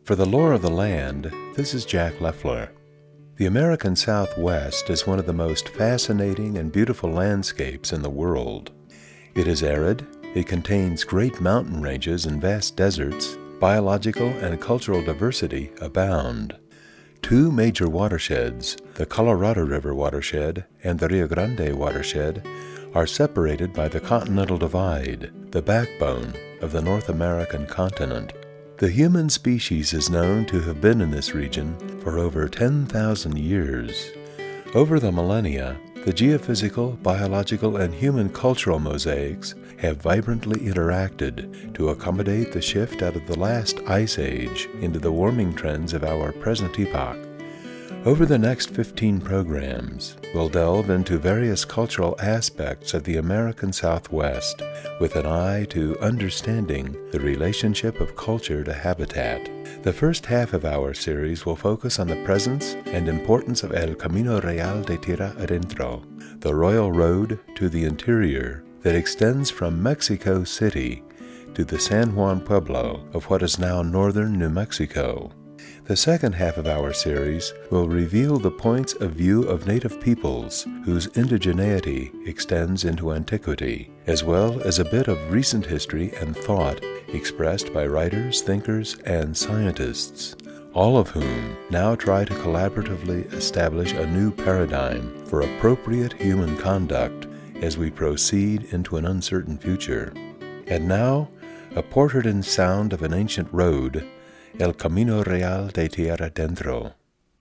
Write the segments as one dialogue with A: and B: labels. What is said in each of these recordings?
A: For the lore of the land, this is Jack Leffler. The American Southwest is one of the most fascinating and beautiful landscapes in the world. It is arid, it contains great mountain ranges and vast deserts, biological and cultural diversity abound. Two major watersheds, the Colorado River watershed and the Rio Grande watershed, are separated by the Continental Divide, the backbone of the North American continent. The human species is known to have been in this region for over 10,000 years. Over the millennia, the geophysical, biological, and human cultural mosaics have vibrantly interacted to accommodate the shift out of the last ice age into the warming trends of our present epoch. Over the next 15 programs, we'll delve into various cultural aspects of the American Southwest with an eye to understanding the relationship of culture to habitat. The first half of our series will focus on the presence and importance of El Camino Real de Tierra Adentro, the royal road to the interior that extends from Mexico City to the San Juan Pueblo of what is now northern New Mexico. The second half of our series will reveal the points of view of native peoples whose indigeneity extends into antiquity, as well as a bit of recent history and thought expressed by writers, thinkers, and scientists, all of whom now try to collaboratively establish a new paradigm for appropriate human conduct as we proceed into an uncertain future. And now, a portrait in sound of an ancient road, El Camino Real de Tierra Adentro.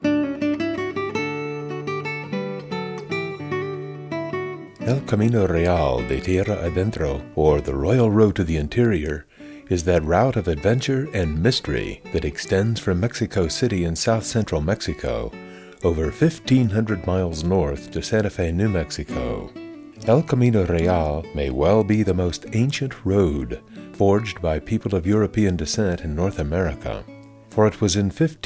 A: El Camino Real de Tierra Adentro, or the Royal Road to the Interior, is that route of adventure and mystery that extends from Mexico City in south-central Mexico over 1,500 miles north to Santa Fe, New Mexico. El Camino Real may well be the most ancient road forged by people of European descent in North America, for it was in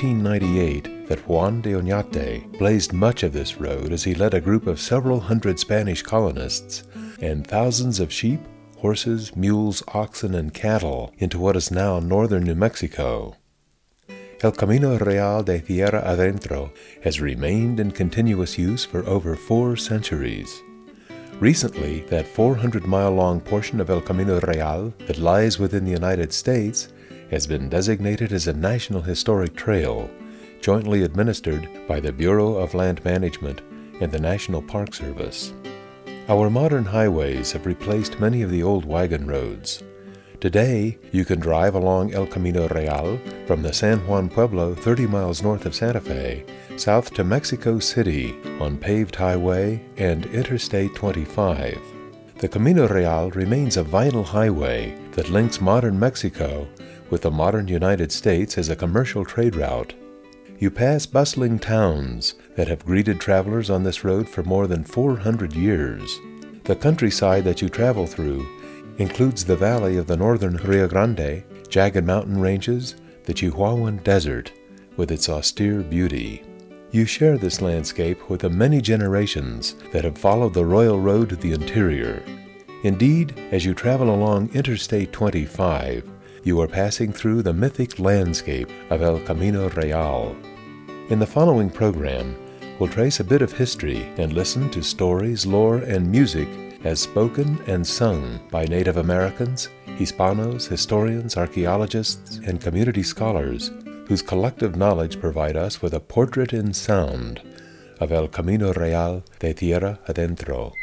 A: 1598 that Juan de Oñate blazed much of this road as he led a group of several hundred Spanish colonists and thousands of sheep, horses, mules, oxen, and cattle into what is now northern New Mexico. El Camino Real de Tierra Adentro has remained in continuous use for over 4 centuries. Recently, that 400-mile-long portion of El Camino Real that lies within the United States has been designated as a National Historic Trail, jointly administered by the Bureau of Land Management and the National Park Service. Our modern highways have replaced many of the old wagon roads. Today, you can drive along El Camino Real from the San Juan Pueblo 30 miles north of Santa Fe, south to Mexico City on paved highway and Interstate 25. The Camino Real remains a vital highway that links modern Mexico with the modern United States as a commercial trade route. You pass bustling towns that have greeted travelers on this road for more than 400 years. The countryside that you travel through includes the valley of the northern Rio Grande, jagged mountain ranges, the Chihuahuan Desert, with its austere beauty. You share this landscape with the many generations that have followed the royal road to the interior. Indeed, as you travel along Interstate 25, you are passing through the mythic landscape of El Camino Real. In the following program, we'll trace a bit of history and listen to stories, lore, and music as spoken and sung by Native Americans, Hispanos, historians, archaeologists, and community scholars whose collective knowledge provide us with a portrait in sound of El Camino Real de Tierra Adentro.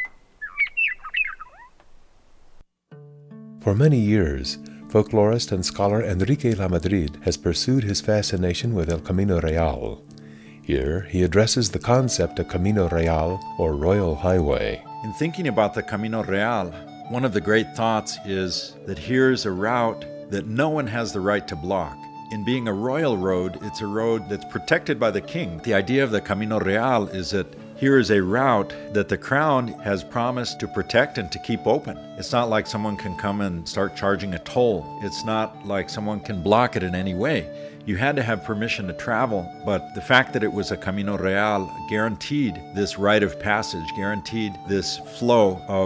A: For many years, folklorist and scholar Enrique Lamadrid has pursued his fascination with El Camino Real. Here, he addresses the concept of Camino Real, or Royal Highway.
B: In thinking about the Camino Real, one of the great thoughts is that here's a route that no one has the right to block. In being a royal road, it's a road that's protected by the king. The idea of the Camino Real is that here is a route that the crown has promised to protect and to keep open. It's not like someone can come and start charging a toll. It's not like someone can block it in any way. You had to have permission to travel, but the fact that it was a Camino Real guaranteed this rite of passage, guaranteed this flow of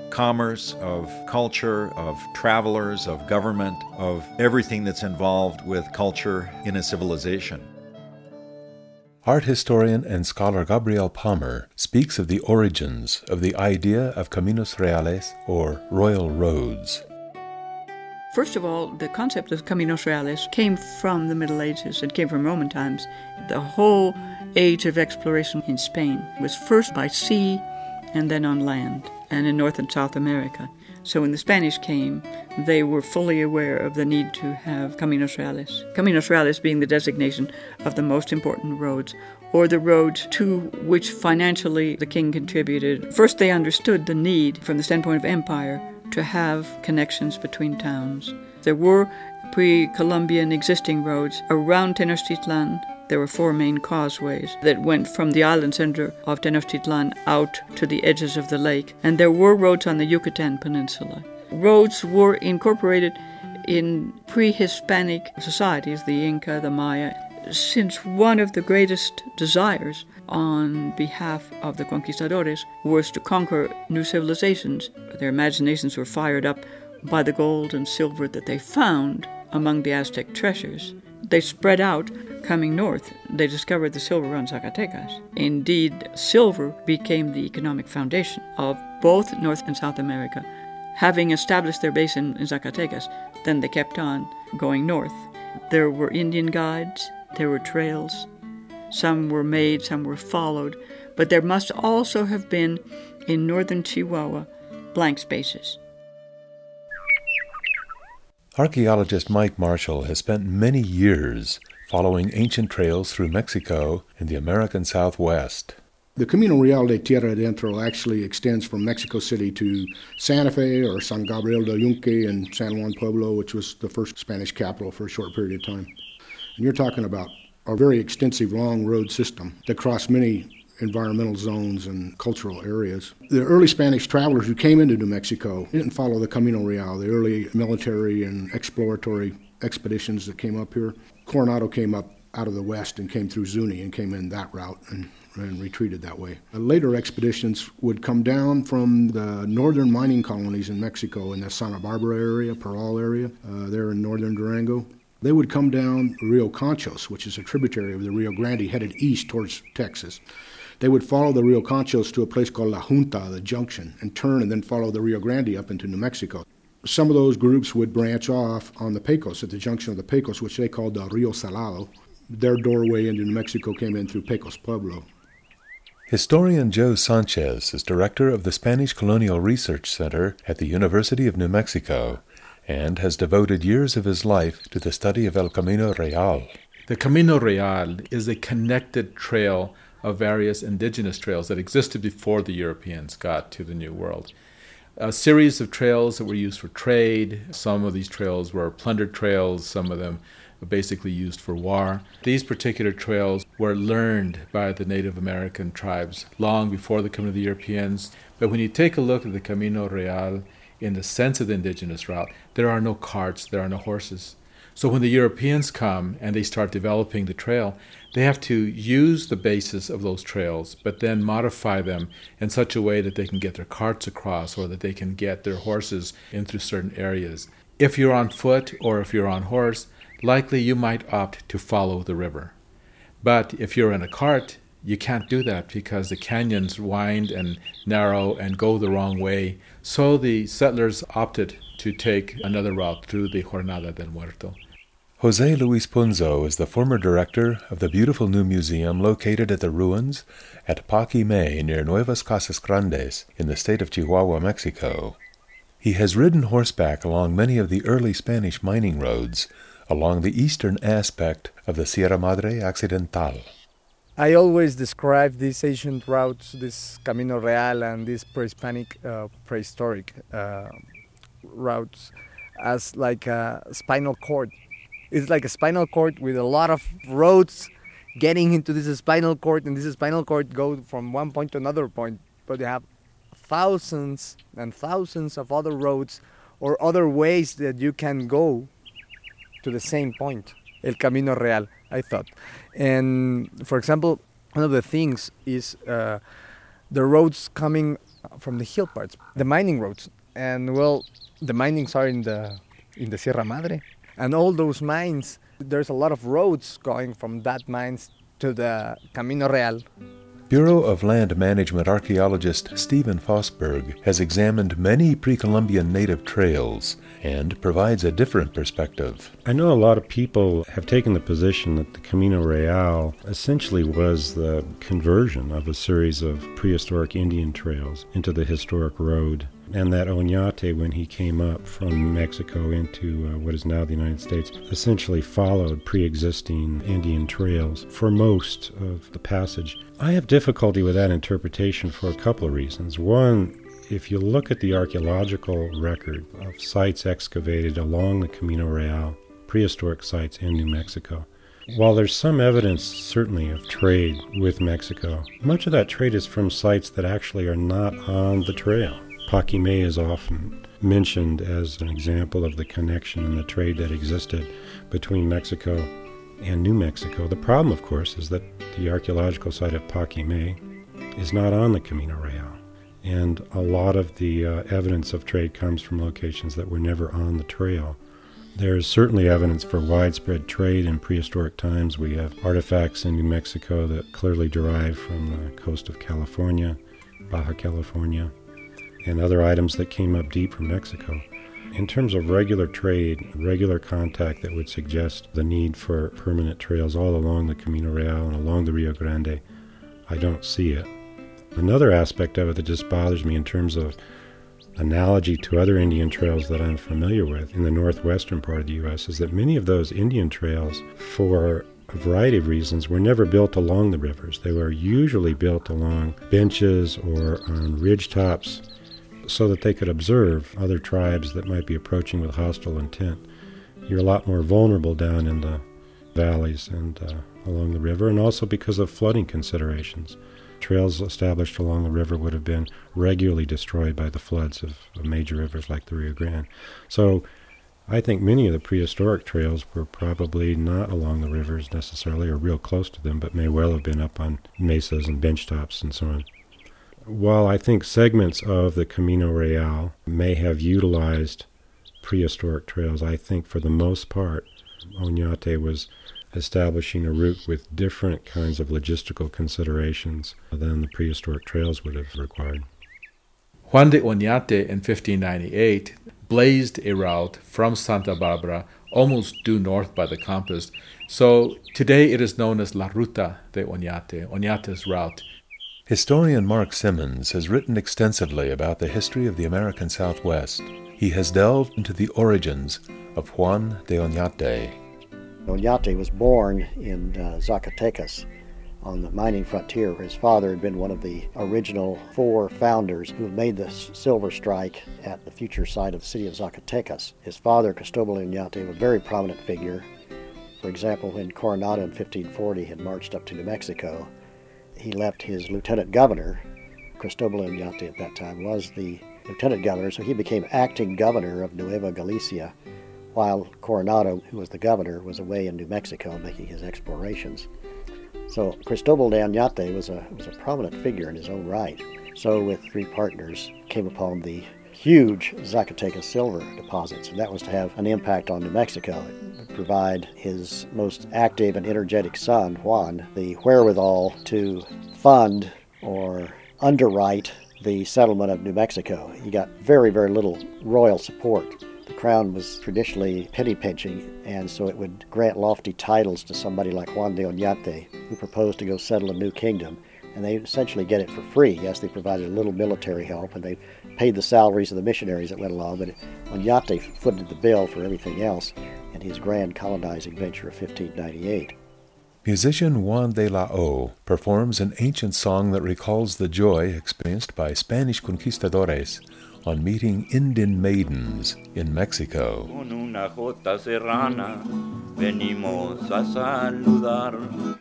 B: commerce, of culture, of travelers, of government, of everything that's involved with culture in a civilization.
A: Art historian and scholar Gabriel Palmer speaks of the origins of the idea of Caminos Reales, or royal roads.
C: First of all, the concept of Caminos Reales came from the Middle Ages. It came from Roman times. The whole age of exploration in Spain was first by sea and then on land, and in North and South America. So when the Spanish came, they were fully aware of the need to have Caminos Reales. Caminos Reales being the designation of the most important roads, or the roads to which financially the king contributed. First, they understood the need, from the standpoint of empire, to have connections between towns. There were pre-Columbian existing roads around Tenochtitlan. There were 4 main causeways that went from the island center of Tenochtitlan out to the edges of the lake. And there were roads on the Yucatan Peninsula. Roads were incorporated in pre-Hispanic societies, the Inca, the Maya, since one of the greatest desires on behalf of the conquistadores was to conquer new civilizations. Their imaginations were fired up by the gold and silver that they found among the Aztec treasures. They spread out, coming north. They discovered the silver on Zacatecas. Indeed, silver became the economic foundation of both North and South America. Having established their base in Zacatecas, then they kept on going north. There were Indian guides, there were trails. Some were made, some were followed, but there must also have been, in northern Chihuahua, blank spaces.
A: Archaeologist Mike Marshall has spent many years following ancient trails through Mexico and the American Southwest.
D: The Camino Real de Tierra Adentro actually extends from Mexico City to Santa Fe or San Gabriel del Yunque and San Juan Pueblo, which was the first Spanish capital for a short period of time. And you're talking about a very extensive long road system that crossed many environmental zones and cultural areas. The early Spanish travelers who came into New Mexico didn't follow the Camino Real. The early military and exploratory expeditions that came up here, Coronado came up out of the west and came through Zuni and came in that route and retreated that way. Later expeditions would come down from the northern mining colonies in Mexico in the Santa Barbara area, Parral area, there in northern Durango. They would come down Rio Conchos, which is a tributary of the Rio Grande, headed east towards Texas. They would follow the Rio Conchos to a place called La Junta, the junction, and turn and then follow the Rio Grande up into New Mexico. Some of those groups would branch off on the Pecos, at the junction of the Pecos, which they called the Rio Salado. Their doorway into New Mexico came in through Pecos Pueblo.
A: Historian Joe Sanchez is director of the Spanish Colonial Research Center at the University of New Mexico and has devoted years of his life to the study of El Camino Real.
E: The Camino Real is a connected trail of various indigenous trails that existed before the Europeans got to the New World. A series of trails that were used for trade. Some of these trails were plundered trails, some of them were basically used for war. These particular trails were learned by the Native American tribes long before the coming of the Europeans. But when you take a look at the Camino Real in the sense of the indigenous route, there are no carts, there are no horses. So when the Europeans come and they start developing the trail, they have to use the basis of those trails, but then modify them in such a way that they can get their carts across or that they can get their horses in through certain areas. If you're on foot or if you're on horse, likely you might opt to follow the river. But if you're in a cart, you can't do that because the canyons wind and narrow and go the wrong way. So the settlers opted to take another route through the Jornada del Muerto.
A: Jose Luis Punzo is the former director of the beautiful new museum located at the ruins at Paquimé near Nuevas Casas Grandes in the state of Chihuahua, Mexico. He has ridden horseback along many of the early Spanish mining roads along the eastern aspect of the Sierra Madre Occidental.
F: I always describe these ancient routes, this Camino Real and these pre-Hispanic, prehistoric routes as like a spinal cord. It's like a spinal cord with a lot of roads getting into this spinal cord, and this spinal cord goes from one point to another point. But you have thousands and thousands of other roads or other ways that you can go to the same point, El Camino Real, I thought. And for example, one of the things is the roads coming from the hill parts, the mining roads. And well, the minings are in the Sierra Madre. And all those mines, there's a lot of roads going from that mines to the Camino Real.
A: Bureau of Land Management archaeologist Stephen Fosberg has examined many pre-Columbian native trails and provides a different perspective.
G: I know a lot of people have taken the position that the Camino Real essentially was the conversion of a series of prehistoric Indian trails into the historic road, and that Oñate, when he came up from Mexico into what is now the United States, essentially followed pre-existing Indian trails for most of the passage. I have difficulty with that interpretation for a couple of reasons. One, if you look at the archaeological record of sites excavated along the Camino Real, prehistoric sites in New Mexico, while there's some evidence, certainly, of trade with Mexico, much of that trade is from sites that actually are not on the trail. Paquimé is often mentioned as an example of the connection and the trade that existed between Mexico and New Mexico. The problem, of course, is that the archaeological site of Paquimé is not on the Camino Real. And a lot of the evidence of trade comes from locations that were never on the trail. There is certainly evidence for widespread trade in prehistoric times. We have artifacts in New Mexico that clearly derive from the coast of California, Baja California, and other items that came up deep from Mexico. In terms of regular trade, regular contact that would suggest the need for permanent trails all along the Camino Real and along the Rio Grande, I don't see it. Another aspect of it that just bothers me in terms of analogy to other Indian trails that I'm familiar with in the northwestern part of the U.S. is that many of those Indian trails, for a variety of reasons, were never built along the rivers. They were usually built along benches or on ridge tops so that they could observe other tribes that might be approaching with hostile intent. You're a lot more vulnerable down in the valleys and along the river, and also because of flooding considerations. Trails established along the river would have been regularly destroyed by the floods of major rivers like the Rio Grande. So I think many of the prehistoric trails were probably not along the rivers necessarily or real close to them, but may well have been up on mesas and bench tops and so on. While I think segments of the Camino Real may have utilized prehistoric trails, I think for the most part, Oñate was establishing a route with different kinds of logistical considerations than the prehistoric trails would have required.
E: Juan de Oñate in 1598 blazed a route from Santa Barbara almost due north by the compass. So today it is known as La Ruta de Oñate, Oñate's route.
A: Historian Mark Simmons has written extensively about the history of the American Southwest. He has delved into the origins of Juan de Oñate.
H: Oñate was born in Zacatecas on the mining frontier, where his father had been one of the original 4 founders who made the silver strike at the future site of the city of Zacatecas. His father, Cristobal Oñate, was a very prominent figure. For example, when Coronado in 1540 had marched up to New Mexico, he left his lieutenant governor. Cristobal Oñate at that time was the lieutenant governor, so he became acting governor of Nueva Galicia, while Coronado, who was the governor, was away in New Mexico making his explorations. So Cristobal de Oñate was a prominent figure in his own right. So with 3 partners, came upon the huge Zacatecas silver deposits, and that was to have an impact on New Mexico. It would provide his most active and energetic son, Juan, the wherewithal to fund or underwrite the settlement of New Mexico. He got very, very little royal support. The crown was traditionally penny pinching, and so it would grant lofty titles to somebody like Juan de Oñate, who proposed to go settle a new kingdom, and they essentially get it for free. Yes, they provided a little military help, and they paid the salaries of the missionaries that went along, but Oñate footed the bill for everything else in his grand colonizing venture of 1598.
A: Musician Juan de la O performs an ancient song that recalls the joy experienced by Spanish conquistadores on meeting Indian maidens in Mexico.
I: Con una jota serrana venimos a saludar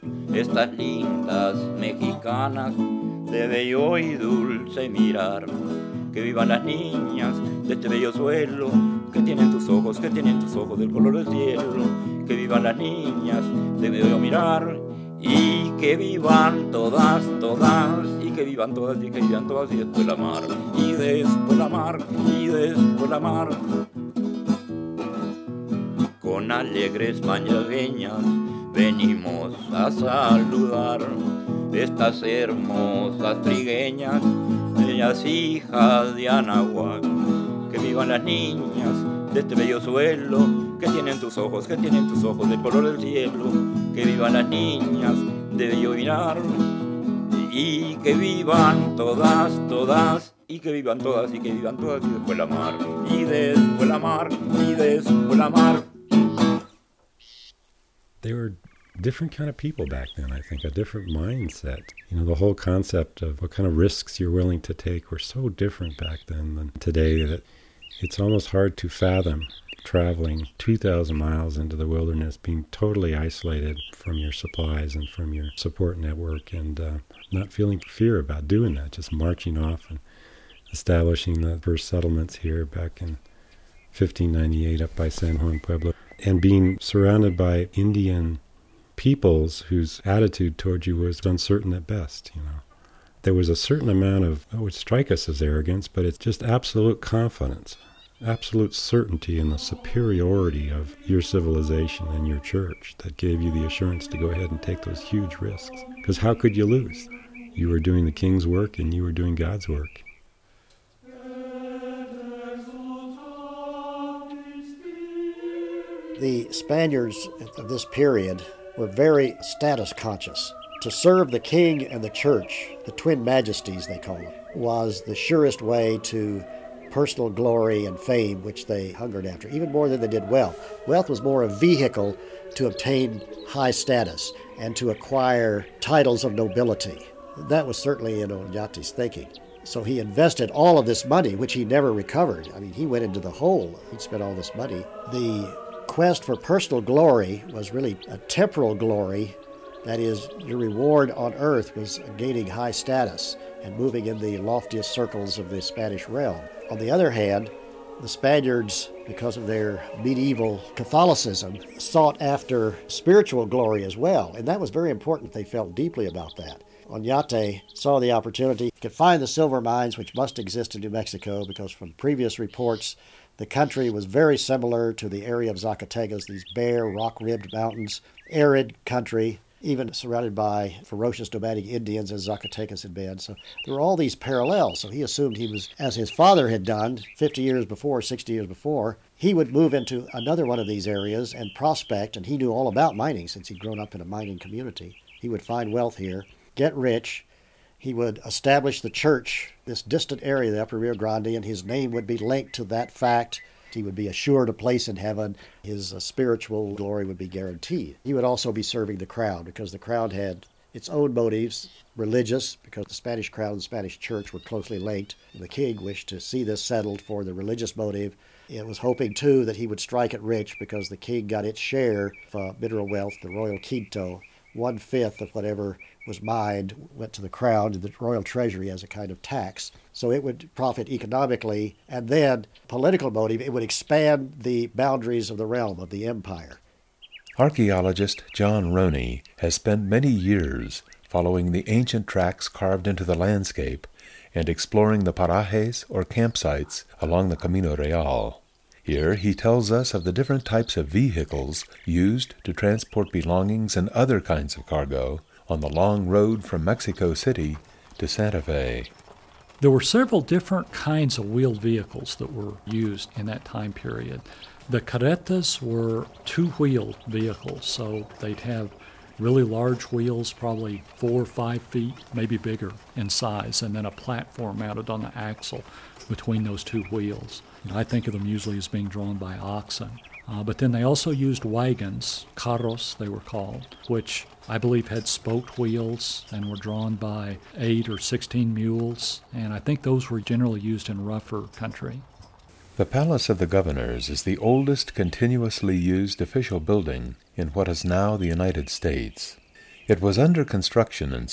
I: estas lindas mexicanas de bello y dulce mirar. Que vivan las niñas de este bello suelo, que tienen tus ojos del color del cielo. Que vivan las niñas de bello mirar, y que vivan todas, todas, y que que vivan todas y que vivan todas y después la mar, y después la mar, y después la mar. Con alegres malagueñas venimos a saludar estas hermosas trigueñas, ellas hijas de Anahuac. Que vivan las niñas de este bello suelo, que tienen tus ojos del color del cielo. Que vivan las niñas de bello mirar, y que vivan todas, todas, y que vivan todas, y que vivan todas, y después la mar, y después la mar, y después la mar.
G: They were different kind of people back then, I think, a different mindset. The whole concept of what kind of risks you're willing to take were so different back then than today that it's almost hard to fathom traveling 2,000 miles into the wilderness, being totally isolated from your supplies and from your support network, and not feeling fear about doing that, just marching off and establishing the first settlements here back in 1598 up by San Juan Pueblo, and being surrounded by Indian peoples whose attitude towards you was uncertain at best. There was a certain amount of, it would strike us as arrogance, but it's just absolute confidence, absolute certainty in the superiority of your civilization and your church that gave you the assurance to go ahead and take those huge risks. Because how could you lose? You were doing the king's work and you were doing God's work.
H: The Spaniards of this period were very status conscious. To serve the king and the church, the twin majesties they call them, was the surest way to personal glory and fame, which they hungered after, even more than they did wealth. Wealth was more a vehicle to obtain high status and to acquire titles of nobility. That was certainly in Oñate's thinking. So he invested all of this money, which he never recovered. I mean, he went into the hole. He'd spent all this money. The quest for personal glory was really a temporal glory. That is, your reward on earth was gaining high status and moving in the loftiest circles of the Spanish realm. On the other hand, the Spaniards, because of their medieval Catholicism, sought after spiritual glory as well, and that was very important. They felt deeply about that. Oñate saw the opportunity to find the silver mines which must exist in New Mexico, because from previous reports, the country was very similar to the area of Zacatecas, these bare, rock-ribbed mountains, arid country, even surrounded by ferocious nomadic Indians as Zacatecas had been. So there were all these parallels. So he assumed he was, as his father had done 50 years before, 60 years before, he would move into another one of these areas and prospect, and he knew all about mining since he'd grown up in a mining community. He would find wealth here, get rich. He would establish the church, this distant area, the Upper Rio Grande, and his name would be linked to that fact. He would be assured a place in heaven. His spiritual glory would be guaranteed. He would also be serving the crown, because the crown had its own motives, religious, because the Spanish crown and the Spanish church were closely linked. The king wished to see this settled for the religious motive. It was hoping, too, that he would strike it rich, because the king got its share of mineral wealth, the royal quinto. 1/5 of whatever was mined went to the crown, to the royal treasury as a kind of tax. So it would profit economically, and then political motive, it would expand the boundaries of the realm, of the empire.
A: Archaeologist John Roney has spent many years following the ancient tracks carved into the landscape and exploring the parajes or campsites along the Camino Real. Here he tells us of the different types of vehicles used to transport belongings and other kinds of cargo on the long road from Mexico City to Santa Fe.
J: There were several different kinds of wheeled vehicles that were used in that time period. The carretas were two-wheeled vehicles, so they'd have really large wheels, probably 4 or 5 feet, maybe bigger in size, and then a platform mounted on the axle between those two wheels. I think of them usually as being drawn by oxen. But then they also used wagons, carros they were called, which I believe had spoked wheels and were drawn by 8 or 16 mules, and I think those were generally used in rougher country.
A: The Palace of the Governors is the oldest continuously used official building in what is now the United States. It was under construction in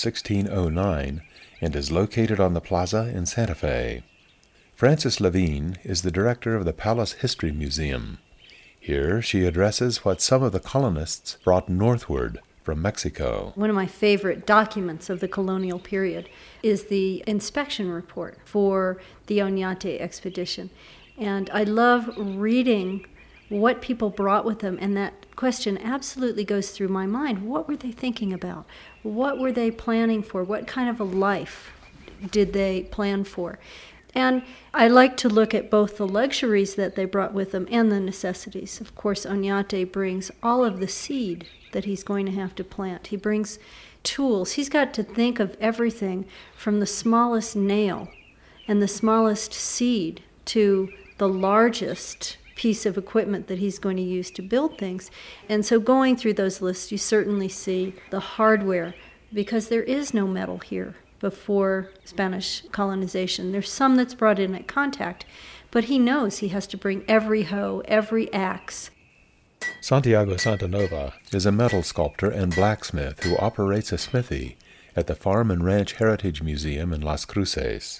A: 1609 and is located on the plaza in Santa Fe. Frances Levine is the director of the Palace History Museum. Here she addresses what some of the colonists brought northward from Mexico.
K: One of my favorite documents of the colonial period is the inspection report for the Oñate expedition. And I love reading what people brought with them, and that question absolutely goes through my mind. What were they thinking about? What were they planning for? What kind of a life did they plan for? And I like to look at both the luxuries that they brought with them and the necessities. Of course, Oñate brings all of the seed that he's going to have to plant. He brings tools. He's got to think of everything from the smallest nail and the smallest seed to the largest piece of equipment that he's going to use to build things. And so going through those lists, you certainly see the hardware, because there is no metal here before Spanish colonization. There's some that's brought in at contact, but he knows he has to bring every hoe, every axe.
A: Santiago Santanova is a metal sculptor and blacksmith who operates a smithy at the Farm and Ranch Heritage Museum in Las Cruces.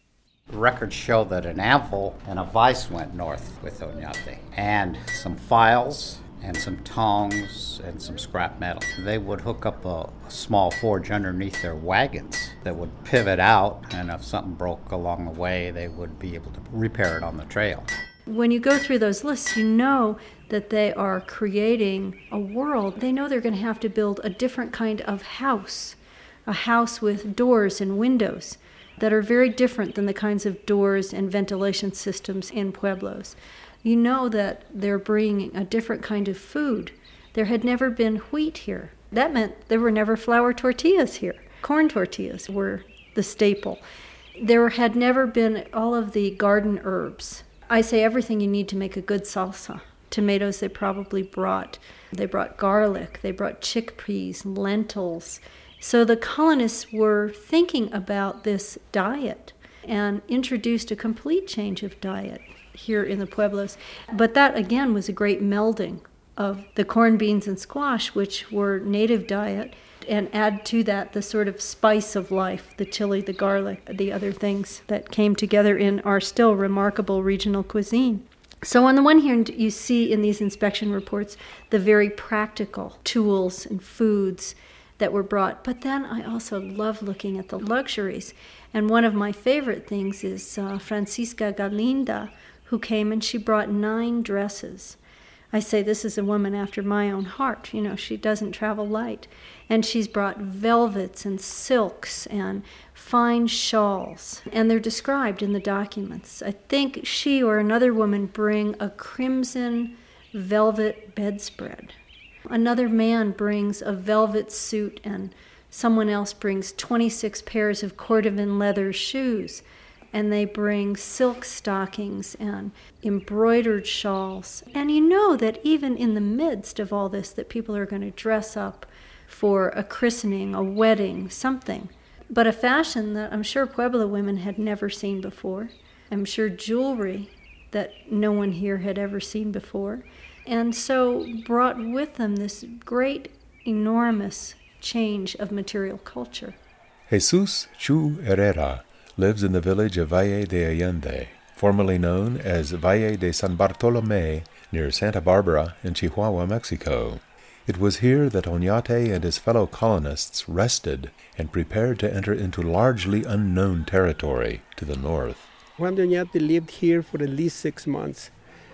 L: Records show that an anvil and a vise went north with Oñate, and some files and some tongs and some scrap metal. They would hook up a small forge underneath their wagons that would pivot out, and if something broke along the way, they would be able to repair it on the trail.
K: When you go through those lists, you know that they are creating a world. They know they're going to have to build a different kind of house, a house with doors and windows that are very different than the kinds of doors and ventilation systems in pueblos. You know that they're bringing a different kind of food. There had never been wheat here. That meant there were never flour tortillas here. Corn tortillas were the staple. There had never been all of the garden herbs. I say everything you need to make a good salsa. Tomatoes they probably brought. They brought garlic. They brought chickpeas, lentils. So the colonists were thinking about this diet and introduced a complete change of diet here in the pueblos. But that, again, was a great melding of the corn, beans, and squash, which were native diet, and add to that the sort of spice of life, the chili, the garlic, the other things that came together in our still remarkable regional cuisine. So on the one hand, you see in these inspection reports the very practical tools and foods that were brought. But then I also love looking at the luxuries. And one of my favorite things is Francisca Galinda, who came and she brought 9 dresses. I say this is a woman after my own heart. You know, she doesn't travel light. And she's brought velvets and silks and fine shawls. And they're described in the documents. I think she or another woman bring a crimson velvet bedspread. Another man brings a velvet suit, and someone else brings 26 pairs of cordovan leather shoes. And they bring silk stockings and embroidered shawls. And you know that even in the midst of all this, that people are going to dress up for a christening, a wedding, something. But a fashion that I'm sure Pueblo women had never seen before. I'm sure jewelry that no one here had ever seen before. And so brought with them this great, enormous change of material culture.
A: Jesus Chu Herrera lives in the village of Valle de Allende, formerly known as Valle de San Bartolomé, near Santa Barbara in Chihuahua, Mexico. It was here that Oñate and his fellow colonists rested and prepared to enter into largely unknown territory to the north.
M: Juan de Oñate lived here for at least 6 months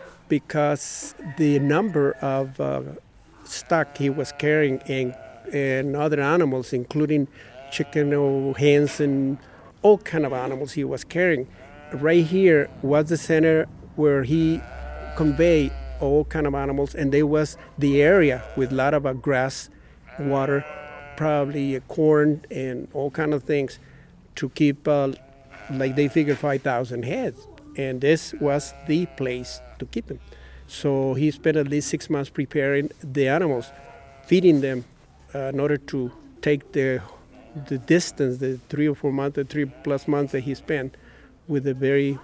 M: because the number of stock he was carrying and other animals, including chicken or hens and all kind of animals he was carrying. Right here was the center where he conveyed all kind of animals, and there was the area with a lot of grass, water, probably corn and all kind of things to keep, like they figured, 5,000 heads. And this was the place to keep them. So he spent at least 6 months preparing the animals, feeding them in order to take the distance, the 3 or 4 months, the 3+ months that he spent with the very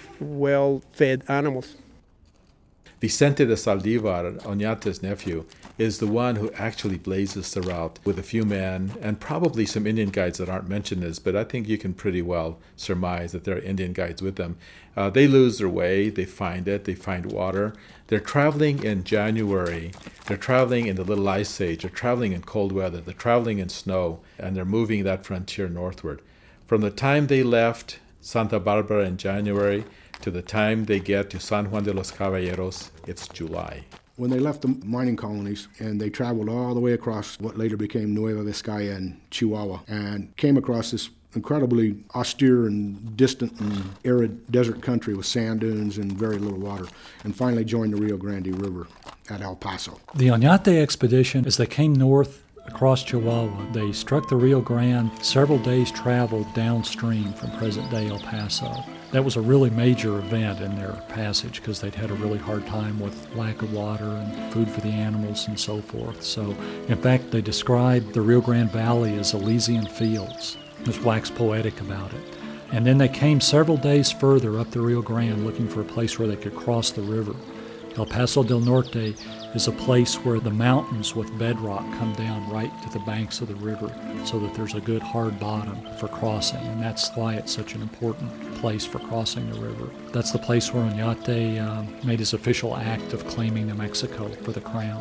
M: well-fed animals.
E: Vicente de Saldivar, Oñate's nephew, is the one who actually blazes the route with a few men and probably some Indian guides that aren't mentioned in this, but I think you can pretty well surmise that there are Indian guides with them. They lose their way, they find water. They're traveling in January, they're traveling in the Little Ice Age, they're traveling in cold weather, they're traveling in snow, and they're moving that frontier northward. From the time they left Santa Barbara in January to the time they get to San Juan de los Caballeros, it's July.
D: When they left the mining colonies and they traveled all the way across what later became Nueva Vizcaya and Chihuahua and came across this incredibly austere and distant and arid desert country with sand dunes and very little water, and finally joined the Rio Grande River at El Paso.
J: The Oñate expedition, as they came north across Chihuahua, they struck the Rio Grande, several days traveled downstream from present-day El Paso. That was a really major event in their passage because they'd had a really hard time with lack of water and food for the animals and so forth. So, in fact, they described the Rio Grande Valley as Elysian fields. Just wax poetic about it. And then they came several days further up the Rio Grande looking for a place where they could cross the river. El Paso del Norte is a place where the mountains with bedrock come down right to the banks of the river so that there's a good hard bottom for crossing, and that's why it's such an important place for crossing the river. That's the place where Oñate made his official act of claiming New Mexico for the crown.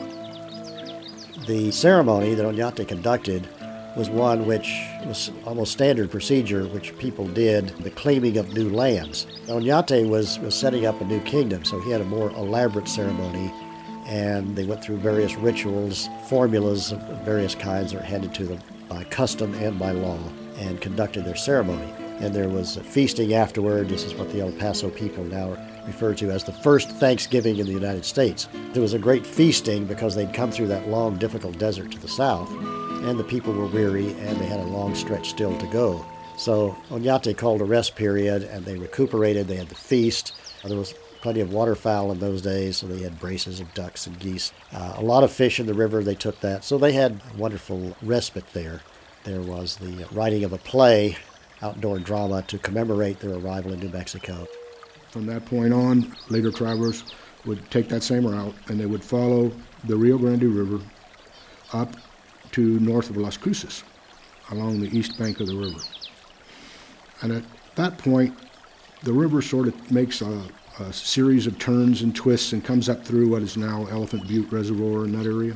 H: The ceremony that Oñate conducted was one which was almost standard procedure, which people did, the claiming of new lands. Oñate was setting up a new kingdom, so he had a more elaborate ceremony, and they went through various rituals, formulas of various kinds are handed to them by custom and by law, and conducted their ceremony. And there was a feasting afterward. This is what the El Paso people now refer to as the first Thanksgiving in the United States. There was a great feasting because they'd come through that long, difficult desert to the south, and the people were weary, and they had a long stretch still to go. So Oñate called a rest period, and they recuperated. They had the feast. There was plenty of waterfowl in those days, so they had braces of ducks and geese. A lot of fish in the river, they took that. So they had wonderful respite there. There was the writing of a play, outdoor drama, to commemorate their arrival in New Mexico.
D: From that point on, later travelers would take that same route, and they would follow the Rio Grande River up to north of Las Cruces, along the east bank of the river. And at that point, the river sort of makes a series of turns and twists and comes up through what is now Elephant Butte Reservoir in that area.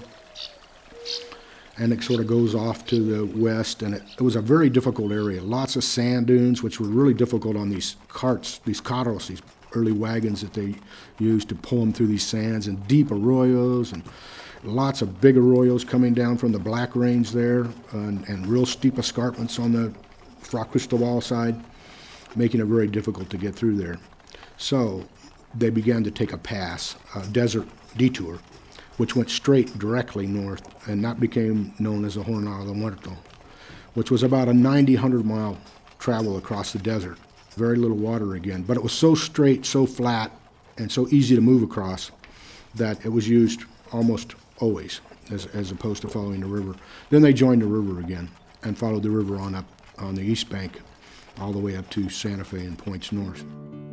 D: And it sort of goes off to the west, and it was a very difficult area. Lots of sand dunes, which were really difficult on these carts, these carros, these early wagons that they used to pull them through these sands, and deep arroyos, and lots of big arroyos coming down from the Black Range there, and real steep escarpments on the Fra Cristobal side, making it very difficult to get through there. So they began to take a pass, a desert detour, which went straight directly north, and that became known as the Jornada del Muerto, which was about a 100-mile travel across the desert. Very little water again, but it was so straight, so flat, and so easy to move across that it was used almost always, as opposed to following the river. Then they joined the river again and followed the river on up on the east bank, all the way up to Santa Fe and points north.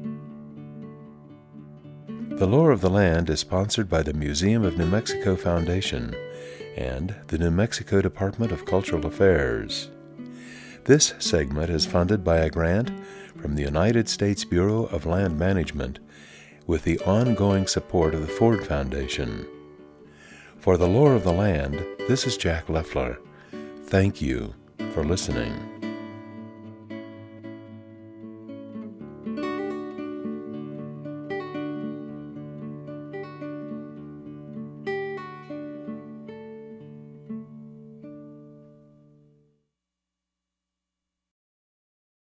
A: The Lore of the Land is sponsored by the Museum of New Mexico Foundation and the New Mexico Department of Cultural Affairs. This segment is funded by a grant from the United States Bureau of Land Management with the ongoing support of the Ford Foundation. For the Lore of the Land, this is Jack Leffler. Thank you for listening.